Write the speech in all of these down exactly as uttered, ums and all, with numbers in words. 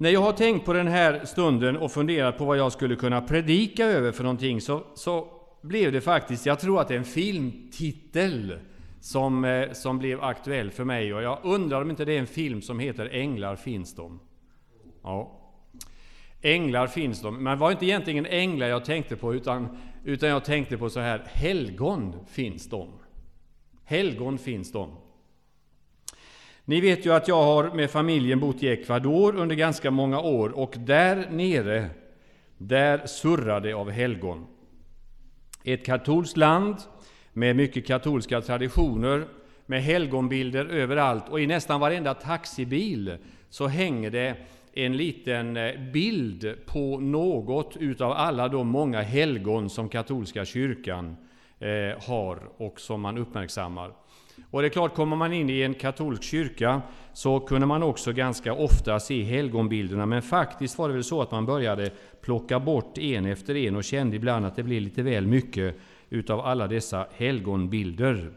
När jag har tänkt på den här stunden och funderat på vad jag skulle kunna predika över för någonting, så, så blev det faktiskt, jag tror att det är en filmtitel som, eh, som blev aktuell för mig. Och jag undrar om inte det är en film som heter Änglar finns de. Ja, änglar finns de. Men det var inte egentligen änglar jag tänkte på, utan, utan jag tänkte på så här: helgon finns de. Helgon finns de. Ni vet ju att jag har med familjen bott i Ecuador under ganska många år, och där nere, där surrar det av helgon. Ett katolskt land med mycket katolska traditioner, med helgonbilder överallt, och i nästan varenda taxibil så hänger det en liten bild på något utav alla de många helgon som katolska kyrkan eh, har och som man uppmärksammar. Och det är klart, kommer man in i en katolsk kyrka så kunde man också ganska ofta se helgonbilderna, men faktiskt var det väl så att man började plocka bort en efter en och kände ibland att det blev lite väl mycket utav alla dessa helgonbilder.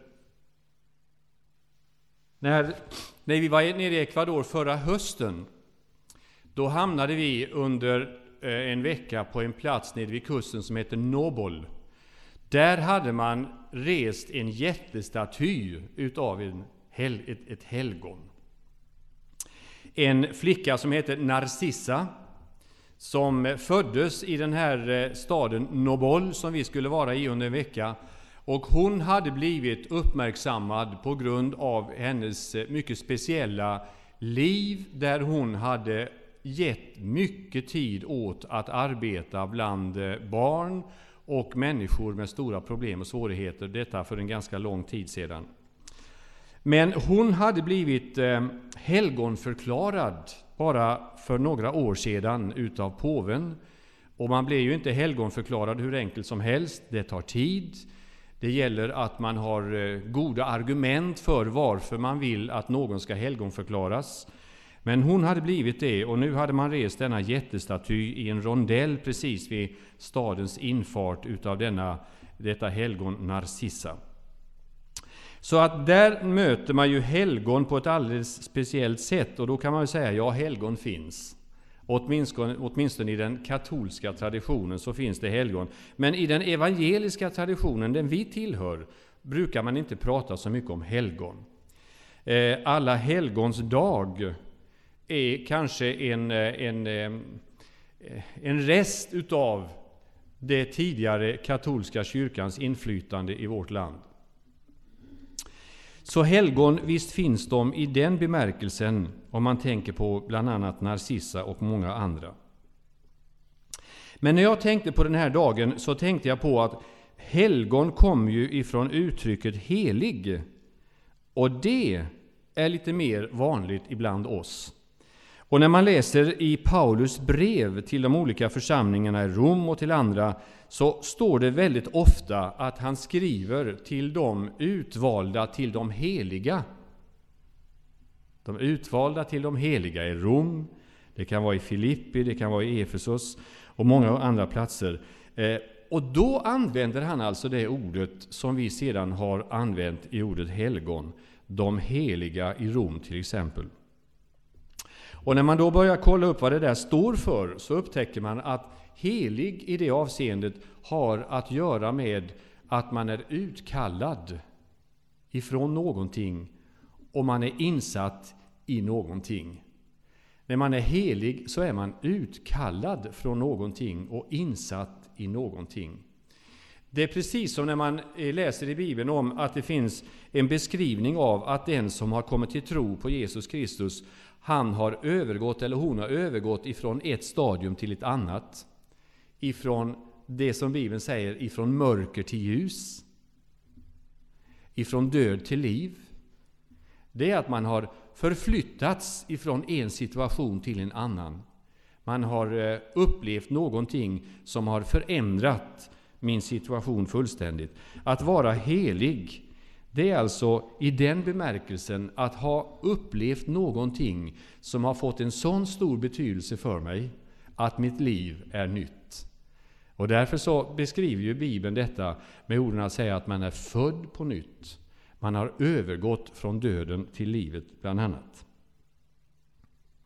När, när vi var nere i Ecuador förra hösten, då hamnade vi under en vecka på en plats nere vid kusten som heter Nobol. Där hade man rest en jättestaty utav en hel, ett, ett helgon. En flicka som heter Narcissa, som föddes i den här staden Nobol som vi skulle vara i under en vecka. Och hon hade blivit uppmärksammad på grund av hennes mycket speciella liv, där hon hade gett mycket tid åt att arbeta bland barn och människor med stora problem och svårigheter, detta för en ganska lång tid sedan. Men hon hade blivit eh, helgonförklarad bara för några år sedan utav påven. Och man blir ju inte helgonförklarad hur enkelt som helst, det tar tid. Det gäller att man har eh, goda argument för varför man vill att någon ska helgonförklaras. Men hon hade blivit det, och nu hade man rest denna jättestaty i en rondell precis vid stadens infart utav denna, detta helgon Narcissa. Så att där möter man ju helgon på ett alldeles speciellt sätt, och då kan man ju säga, ja, helgon finns. Åtminstone, åtminstone i den katolska traditionen så finns det helgon. Men i den evangeliska traditionen, den vi tillhör, brukar man inte prata så mycket om helgon. Eh, alla helgons dag är kanske en, en, en rest utav det tidigare katolska kyrkans inflytande i vårt land. Så helgon, visst finns de i den bemärkelsen, om man tänker på bland annat Narcissa och många andra. Men när jag tänkte på den här dagen så tänkte jag på att helgon kom ju ifrån uttrycket helig, och det är lite mer vanligt ibland oss. Och när man läser i Paulus brev till de olika församlingarna i Rom och till andra, så står det väldigt ofta att han skriver till de utvalda, till de heliga. De utvalda till de heliga i Rom, det kan vara i Filippi, det kan vara i Efesos och många andra platser. Eh, och då använder han alltså det ordet som vi sedan har använt i ordet helgon, de heliga i Rom till exempel. Och när man då börjar kolla upp vad det där står för, så upptäcker man att helig i det avseendet har att göra med att man är utkallad ifrån någonting och man är insatt i någonting. När man är helig så är man utkallad från någonting och insatt i någonting. Det är precis som när man läser i Bibeln om att det finns en beskrivning av att den som har kommit till tro på Jesus Kristus, han har övergått eller hon har övergått ifrån ett stadium till ett annat. Ifrån det som Bibeln säger, ifrån mörker till ljus. Ifrån död till liv. Det är att man har förflyttats ifrån en situation till en annan. Man har upplevt någonting som har förändrat min situation fullständigt. Att vara helig, det är alltså i den bemärkelsen att ha upplevt någonting som har fått en sån stor betydelse för mig att mitt liv är nytt. Och därför så beskriver ju Bibeln detta med orden att säga att man är född på nytt. Man har övergått från döden till livet bland annat.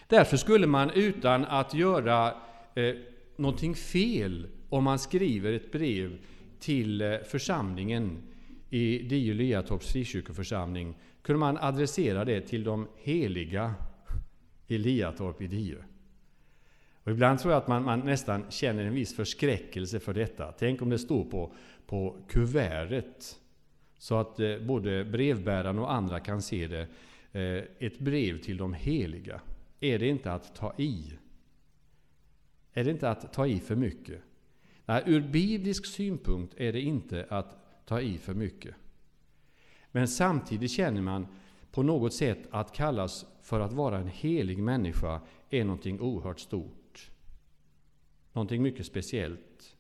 Därför skulle man utan att göra eh, någonting fel, om man skriver ett brev till eh, församlingen i Dio Liatorps frikyrkoförsamling, kunde man adressera det till de heliga i Liatorp i Dio. Och ibland tror jag att man, man nästan känner en viss förskräckelse för detta. Tänk om det står på, på kuvertet, så att eh, både brevbäraren och andra kan se det. Eh, ett brev till de heliga. Är det inte att ta i? Är det inte att ta i för mycket? Nej, ur biblisk synpunkt är det inte att ta i för mycket. Men samtidigt känner man på något sätt att kallas för att vara en helig människa är någonting oerhört stort. Någonting mycket speciellt.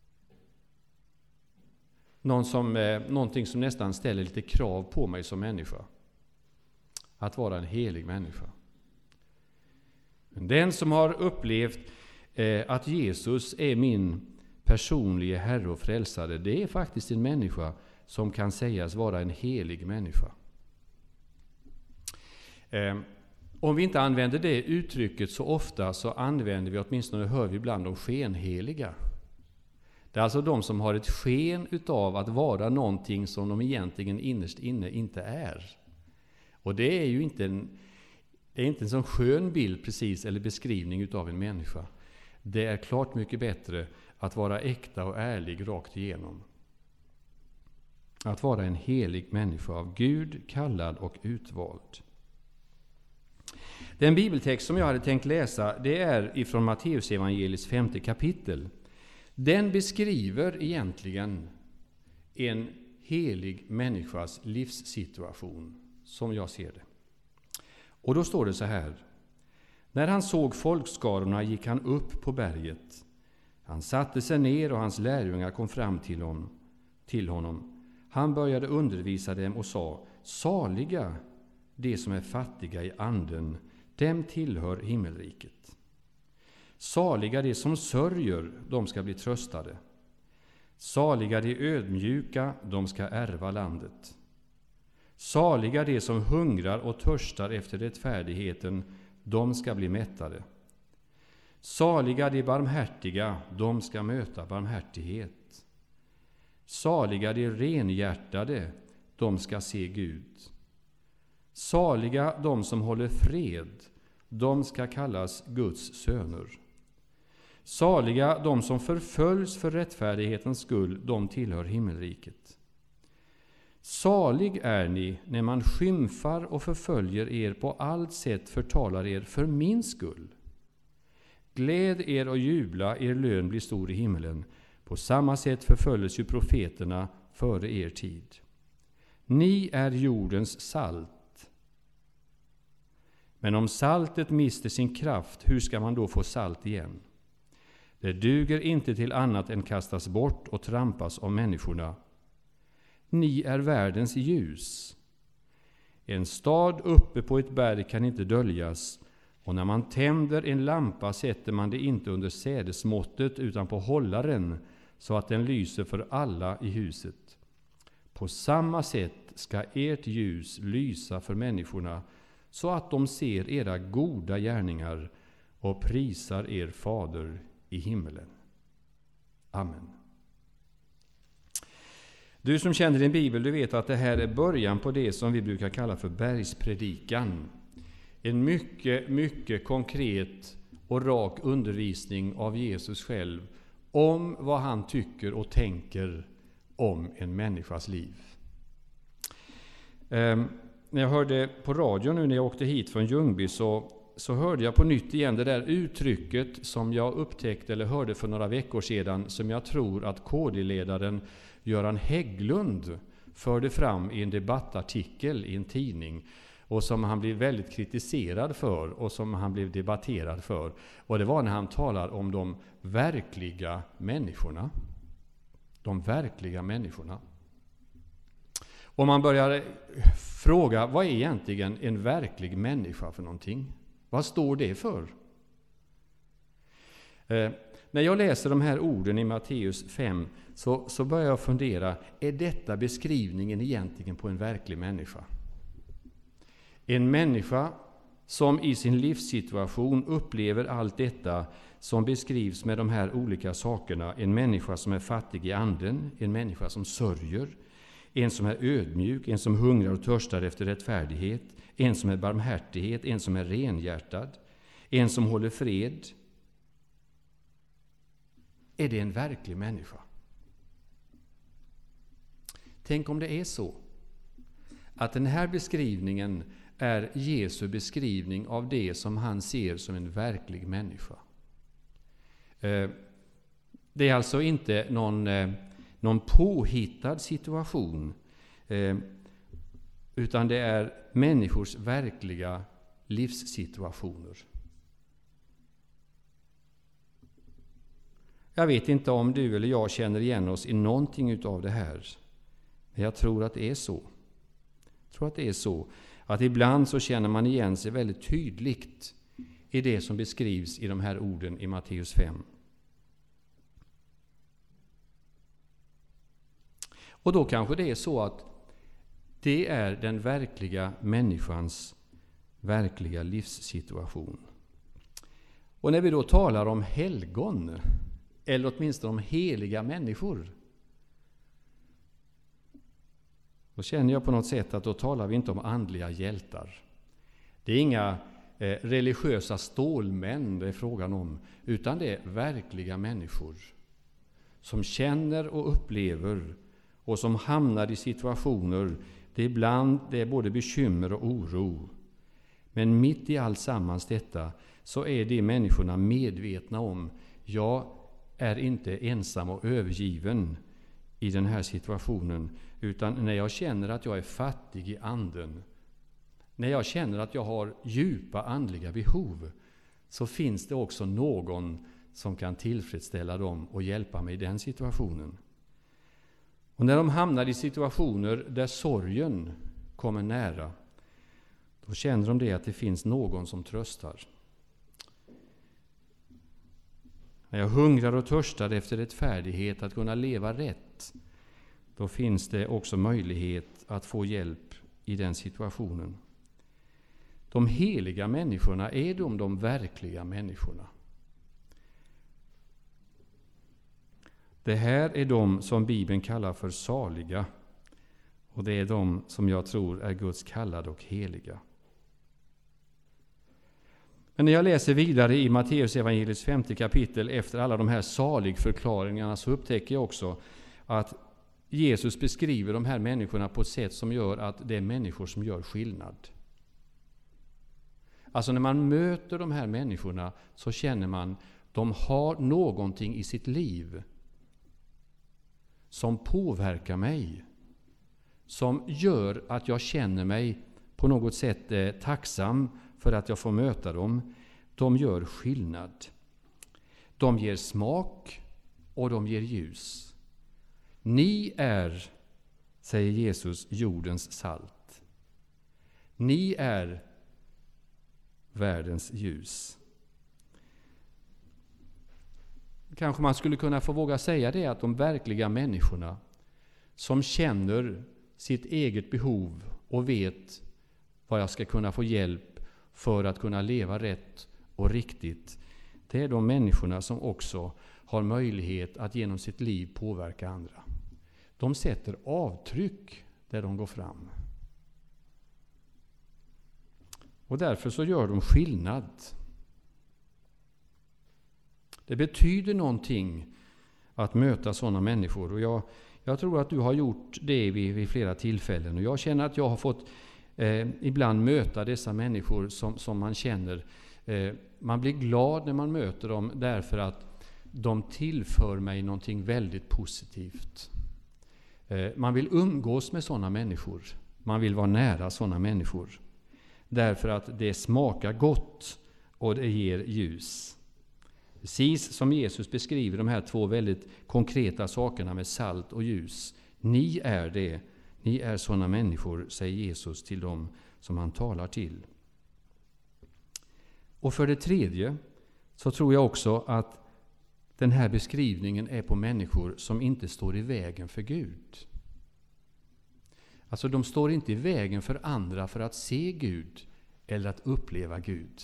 Någon som, eh, någonting som nästan ställer lite krav på mig som människa. Att vara en helig människa. Den som har upplevt eh, att Jesus är min personliga Herre och frälsare, det är faktiskt en människa som kan sägas vara en helig människa. Eh, om vi inte använder det uttrycket så ofta, så använder vi, åtminstone hör vi ibland, de skenheliga. Det är alltså de som har ett sken utav att vara någonting som de egentligen innerst inne inte är. Och det är ju inte en, det är inte en sån skön bild precis, eller beskrivning utav en människa. Det är klart mycket bättre att vara äkta och ärlig rakt igenom. Att vara en helig människa, av Gud kallad och utvald. Den bibeltext som jag hade tänkt läsa, det är ifrån Matteus evangeliets femte kapitel. Den beskriver egentligen en helig människas livssituation, som jag ser det. Och då står det så här: när han såg folkskarorna gick han upp på berget. Han satte sig ner och hans lärjungar kom fram till honom. Till honom. Han började undervisa dem och sa: saliga de som är fattiga i anden, dem tillhör himmelriket. Saliga de som sörjer, de ska bli tröstade. Saliga de ödmjuka, de ska ärva landet. Saliga de som hungrar och törstar efter rättfärdigheten, de ska bli mättade. Saliga de barmhärtiga, de ska möta barmhärtighet. Saliga de renhjärtade, de ska se Gud. Saliga de som håller fred, de ska kallas Guds söner. Saliga de som förföljs för rättfärdighetens skull, de tillhör himmelriket. Salig är ni när man skymfar och förföljer er, på allt sätt förtalar er för min skull. Gläd er och jubla, er lön blir stor i himmelen. På samma sätt förföljs ju profeterna före er tid. Ni är jordens salt. Men om saltet mister sin kraft, hur ska man då få salt igen? Det duger inte till annat än kastas bort och trampas av människorna. Ni är världens ljus. En stad uppe på ett berg kan inte döljas, och när man tänder en lampa sätter man det inte under sädesmåttet utan på hållaren, så att den lyser för alla i huset. På samma sätt ska ert ljus lysa för människorna, så att de ser era goda gärningar och prisar er fader i himmelen. Amen. Du som känner din bibel, du vet att det här är början på det som vi brukar kalla för bergspredikan. En mycket, mycket konkret och rak undervisning av Jesus själv om vad han tycker och tänker om en människas liv. Um, när jag hörde på radio nu när jag åkte hit från Ljungby, så, så hörde jag på nytt igen det där uttrycket som jag upptäckte eller hörde för några veckor sedan, som jag tror att K D-ledaren Göran Hägglund förde fram i en debattartikel i en tidning, och som han blev väldigt kritiserad för och som han blev debatterad för. Och det var när han talar om de verkliga människorna. De verkliga människorna. Och man börjar fråga, vad är egentligen en verklig människa för någonting? Vad står det för? Eh, när jag läser de här orden i Matteus fem så, så börjar jag fundera, är detta beskrivningen egentligen på en verklig människa? En människa som i sin livssituation upplever allt detta som beskrivs med de här olika sakerna. En människa som är fattig i anden, en människa som sörjer, en som är ödmjuk, en som hungrar och törstar efter rättfärdighet, en som är barmhärtighet, en som är renhjärtad, en som håller fred. Är det en verklig människa? Tänk om det är så att den här beskrivningen är Jesu beskrivning av det som han ser som en verklig människa. Det är alltså inte någon, någon påhittad situation, utan det är människors verkliga livssituationer. Jag vet inte om du eller jag känner igen oss i någonting av det här, men jag tror att det är så. Jag tror att det är så att ibland så känner man igen sig väldigt tydligt i det som beskrivs i de här orden i Matteus fem. Och då kanske det är så att det är den verkliga människans verkliga livssituation. Och när vi då talar om helgon, eller åtminstone om heliga människor, då känner jag på något sätt att då talar vi inte om andliga hjältar. Det är inga eh, religiösa stålmän det är frågan om, utan det är verkliga människor som känner och upplever och som hamnar i situationer där ibland det är både bekymmer och oro. Men mitt i allt sammans detta så är de människorna medvetna om: jag är inte ensam och övergiven i den här situationen, utan när jag känner att jag är fattig i anden, när jag känner att jag har djupa andliga behov, så finns det också någon som kan tillfredsställa dem och hjälpa mig i den situationen. Och när de hamnar i situationer där sorgen kommer nära, då känner de det att det finns någon som tröstar. När jag hungrar och törstar efter rättfärdighet, att kunna leva rätt, då finns det också möjlighet att få hjälp i den situationen. De heliga människorna, är de de verkliga människorna? Det här är de som Bibeln kallar för saliga, och det är de som jag tror är Guds kallade och heliga. Men när jag läser vidare i Matteus evangeliets femte kapitel efter alla de här saligförklaringarna, så upptäcker jag också att Jesus beskriver de här människorna på ett sätt som gör att det är människor som gör skillnad. Alltså när man möter de här människorna så känner man att de har någonting i sitt liv som påverkar mig, som gör att jag känner mig på något sätt eh, tacksam för att jag får möta dem. De gör skillnad. De ger smak och de ger ljus. Ni är, säger Jesus, jordens salt. Ni är världens ljus. Kanske man skulle kunna få våga säga det, att de verkliga människorna som känner sitt eget behov och vet vad jag ska kunna få hjälp för att kunna leva rätt och riktigt, det är de människorna som också har möjlighet att genom sitt liv påverka andra. De sätter avtryck där de går fram. Och därför så gör de skillnad. Det betyder någonting att möta sådana människor. Och jag, jag tror att du har gjort det vid, vid flera tillfällen. Och jag känner att jag har fått eh, ibland möta dessa människor som, som man känner. Eh, man blir glad när man möter dem därför att de tillför mig någonting väldigt positivt. Eh, man vill umgås med sådana människor. Man vill vara nära sådana människor. Därför att det smakar gott och det ger ljus. Precis som Jesus beskriver de här två väldigt konkreta sakerna med salt och ljus. Ni är det. Ni är sådana människor, säger Jesus till dem som han talar till. Och för det tredje så tror jag också att den här beskrivningen är på människor som inte står i vägen för Gud. Alltså de står inte i vägen för andra för att se Gud eller att uppleva Gud.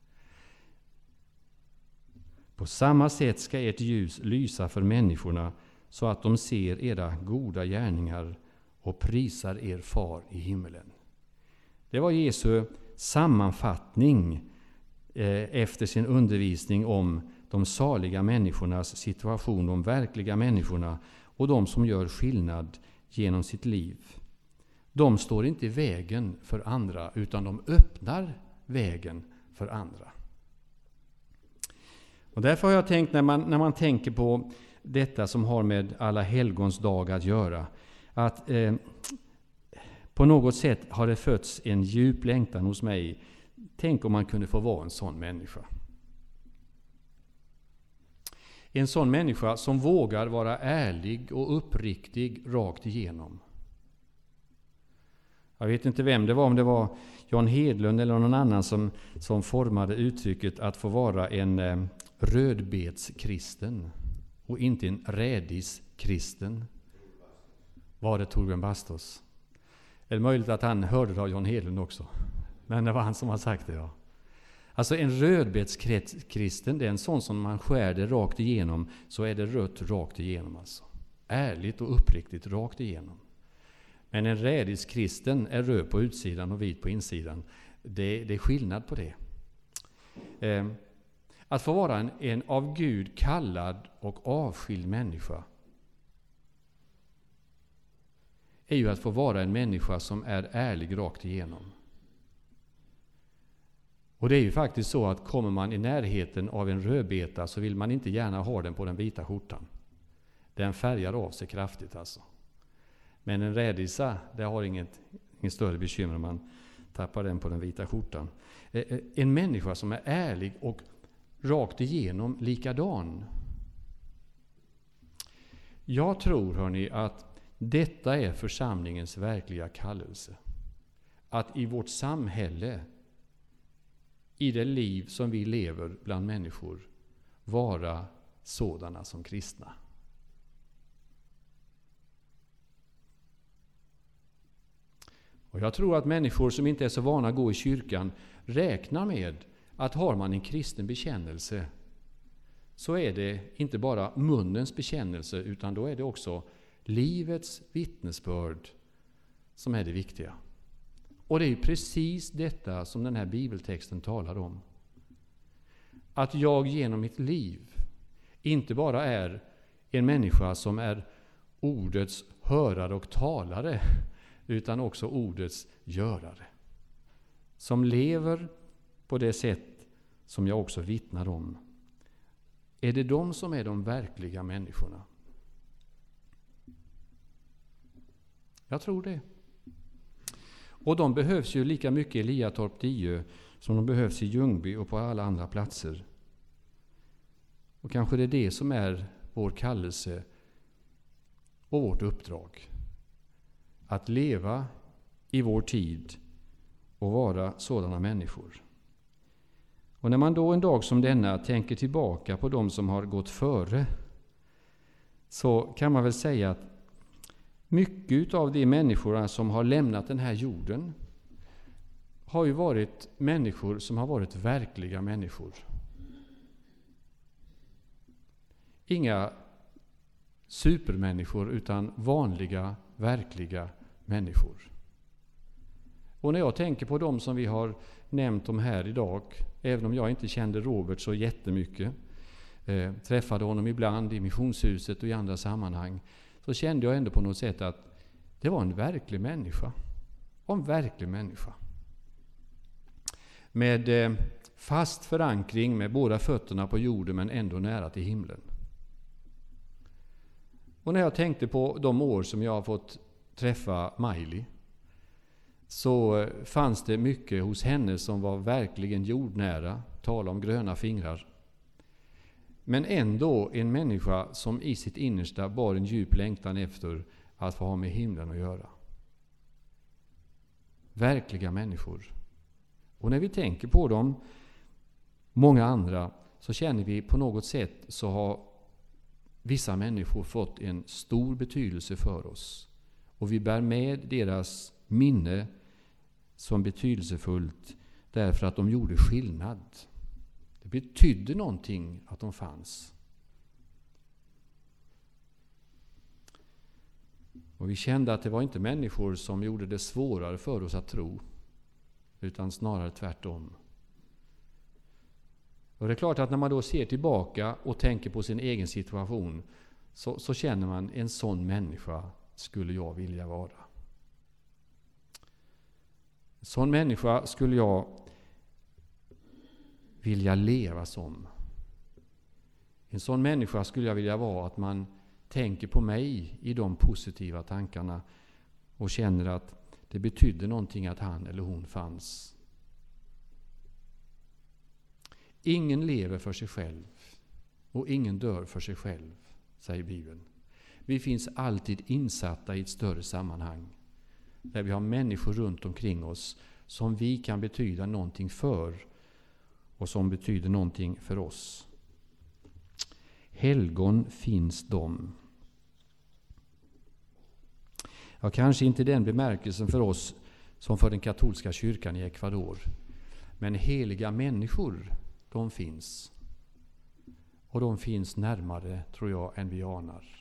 På samma sätt ska ert ljus lysa för människorna så att de ser era goda gärningar och prisar er far i himmelen. Det var Jesu sammanfattning eh, efter sin undervisning om de saliga människornas situation, de verkliga människorna och de som gör skillnad genom sitt liv. De står inte i vägen för andra, utan de öppnar vägen för andra. Och därför har jag tänkt, när man, när man tänker på detta som har med alla helgons dag att göra, att eh, på något sätt har det fötts en djup längtan hos mig. Tänk om man kunde få vara en sån människa. En sån människa som vågar vara ärlig och uppriktig rakt igenom. Jag vet inte vem det var, om det var Jan Hedlund eller någon annan som, som formade uttrycket att få vara en eh, rödbetskristen och inte en rädiskristen. Var det Torbjörn Bastos? Är det möjligt att han hörde det av Jan Hedlund också? Men det var han som har sagt det, ja. Alltså en rödbetskristen, det är en sån som man skär det rakt igenom, så är det rött rakt igenom alltså. Ärligt och uppriktigt rakt igenom. Men en rädiskristen är röd på utsidan och vit på insidan. Det, det är skillnad på det. Eh, att få vara en, en av Gud kallad och avskild människa är ju att få vara en människa som är ärlig rakt igenom. Och det är ju faktiskt så att kommer man i närheten av en rödbeta så vill man inte gärna ha den på den vita skjortan. Den färgar av sig kraftigt alltså. Men en rädisa, det har inget, inget större bekymmer om man tappar den på den vita skjortan. En människa som är ärlig och rakt igenom likadan. Jag tror, hörni, att detta är församlingens verkliga kallelse. Att i vårt samhälle, i det liv som vi lever bland människor, vara sådana som kristna. Och jag tror att människor som inte är så vana att gå i kyrkan räknar med att har man en kristen bekännelse så är det inte bara munnens bekännelse, utan då är det också livets vittnesbörd som är det viktiga. Och det är ju precis detta som den här bibeltexten talar om. Att jag genom mitt liv inte bara är en människa som är ordets hörare och talare, utan också ordets görare. Som lever på det sätt som jag också vittnar om. Är det de som är de verkliga människorna? Jag tror det. Och de behövs ju lika mycket i Liatorp Diö som de behövs i Ljungby och på alla andra platser. Och kanske det är det som är vår kallelse och vårt uppdrag. Att leva i vår tid och vara sådana människor. Och när man då en dag som denna tänker tillbaka på de som har gått före, så kan man väl säga att mycket av de människorna som har lämnat den här jorden har ju varit människor som har varit verkliga människor. Inga supermänniskor, utan vanliga, verkliga människor. Och när jag tänker på dem som vi har nämnt om här idag, även om jag inte kände Robert så jättemycket, eh, träffade honom ibland i missionshuset och i andra sammanhang, så kände jag ändå på något sätt att det var en verklig människa. En verklig människa. Med eh, fast förankring, med båda fötterna på jorden men ändå nära till himlen. Och när jag tänkte på de år som jag har fått träffa Miley, så fanns det mycket hos henne som var verkligen jordnära, tala om gröna fingrar. Men ändå en människa som i sitt innersta bar en djup längtan efter att få ha med himlen att göra. Verkliga människor. Och när vi tänker på dem, många andra, så känner vi på något sätt så har vissa människor fått en stor betydelse för oss. Och vi bär med deras minne som betydelsefullt därför att de gjorde skillnad. Det betydde någonting att de fanns. Och vi kände att det var inte människor som gjorde det svårare för oss att tro, utan snarare tvärtom. Och det är klart att när man då ser tillbaka och tänker på sin egen situation, så, så känner man, en sån människa skulle jag vilja vara. En sån människa skulle jag vilja leva som. En sån människa skulle jag vilja vara, att man tänker på mig i de positiva tankarna och känner att det betydde någonting att han eller hon fanns. Ingen lever för sig själv och ingen dör för sig själv, säger Bibeln. Vi finns alltid insatta i ett större sammanhang där vi har människor runt omkring oss som vi kan betyda någonting för och som betyder någonting för oss. Helgon finns de. Ja, kanske inte den bemärkelsen för oss som för den katolska kyrkan i Ecuador. Men heliga människor, de finns. Och de finns närmare, tror jag, än vi anar.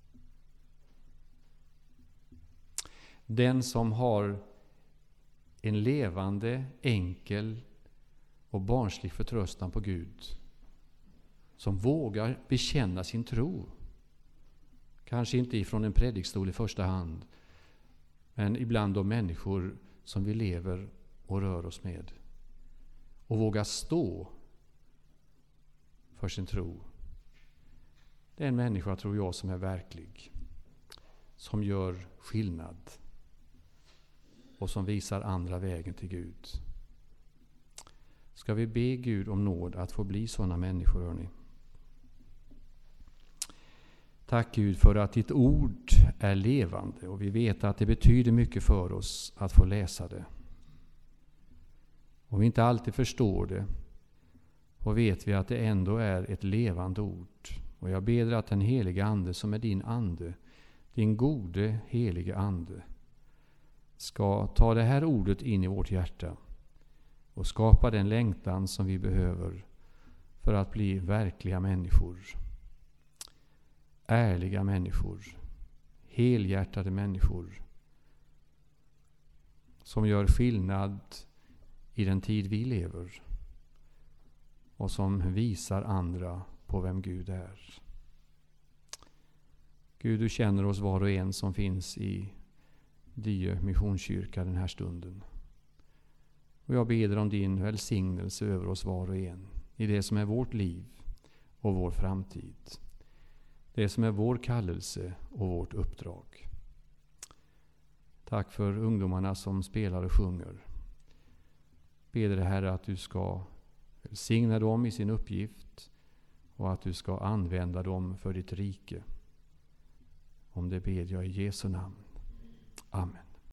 Den som har en levande, enkel och barnslig förtröstan på Gud, som vågar bekänna sin tro, kanske inte ifrån en predikstol i första hand, men ibland de människor som vi lever och rör oss med, och våga stå för sin tro. Det är en människa, tror jag, som är verklig, som gör skillnad och som visar andra vägen till Gud. Ska vi be Gud om nåd att få bli sådana människor, hörni? Tack Gud för att ditt ord är levande, och vi vet att det betyder mycket för oss att få läsa det. Och vi inte alltid förstår det, och vet vi att det ändå är ett levande ord. Och jag ber att den heliga ande som är din ande, din gode heliga ande, ska ta det här ordet in i vårt hjärta och skapa den längtan som vi behöver för att bli verkliga människor. Ärliga människor, helhjärtade människor som gör skillnad i den tid vi lever och som visar andra på vem Gud är. Gud, du känner oss var och en som finns i Diö missionskyrka den här stunden. Och jag ber om din välsignelse över oss var och en i det som är vårt liv och vår framtid. Det som är vår kallelse och vårt uppdrag. Tack för ungdomarna som spelar och sjunger. Ber dig, Herre, att du ska välsigna dem i sin uppgift och att du ska använda dem för ditt rike. Om det ber jag i Jesu namn. Amen.